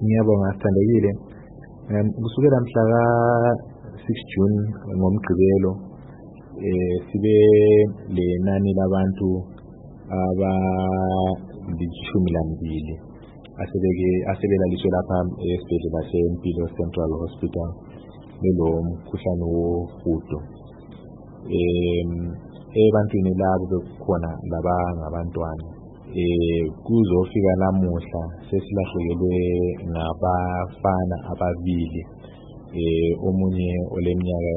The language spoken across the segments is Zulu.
Ngiyabonga sithandekile. Kusukela mhla ka-6 June ngomgqibelo sibe lenani labantu aba-12 asebelaliswe lapha esibhedlela seMpilo Central Hospital lelo mkhuhlane wohudo. Ebantwini labo bekukhona labangabantwana. Kuzofika namuhla sesilahlekelwe ngabafana ababili, omunye oleminyaka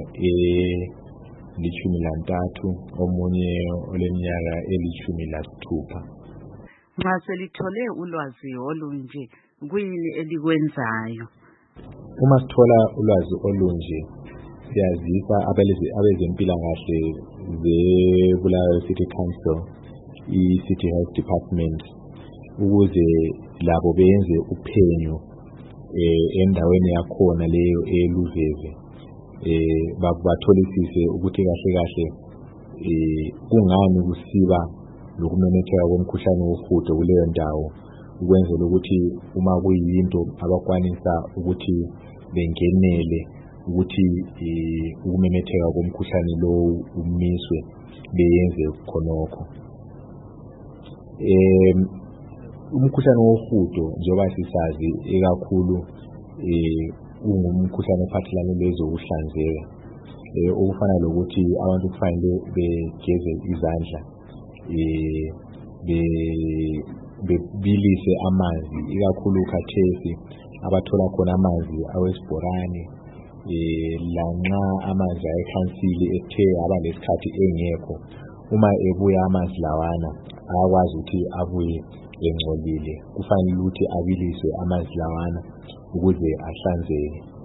eli-13, omunye oleminyaka eli-16. Nxa selithole ulwazi olunje, kuyini elikwenzayo? Uma sithola ulwazi olunje, siyazisa abezempilakahle zeBulawayo City Council, i-City Health Department, ukuze labo benze uphenyo endaweni yakhona leyo eLuveve, batholisise ukuthi kahle kungani kusiba lokumemetheka komkhuhlane wohudo kuleyo ndawo, ukwenzela ukuthi uma kuyinto abakwanisa ukuthi bengenele ukuthi ukumemetheka komkhuhlane lowo umiswe, beyenze khonokho. Umkhuhlane wohudo njengoba sisazi ikakhulu ungumkhuhlane ophathelane lezokuhlanzeka, okufana lokuthi abantu kufanele begeze izandla, bebilise amanzi, ikakhulu khathesi abathola khona amanzi awesibhorane, lanxa amanzi ayekhansile ethe aba lesikhathi engekho, uma ebuya amanzi lawana ayakwazi ukuthi abuye engcolile. Kufanele ukuthi abiliswe amanzi lawana ukuze ahlanzeke.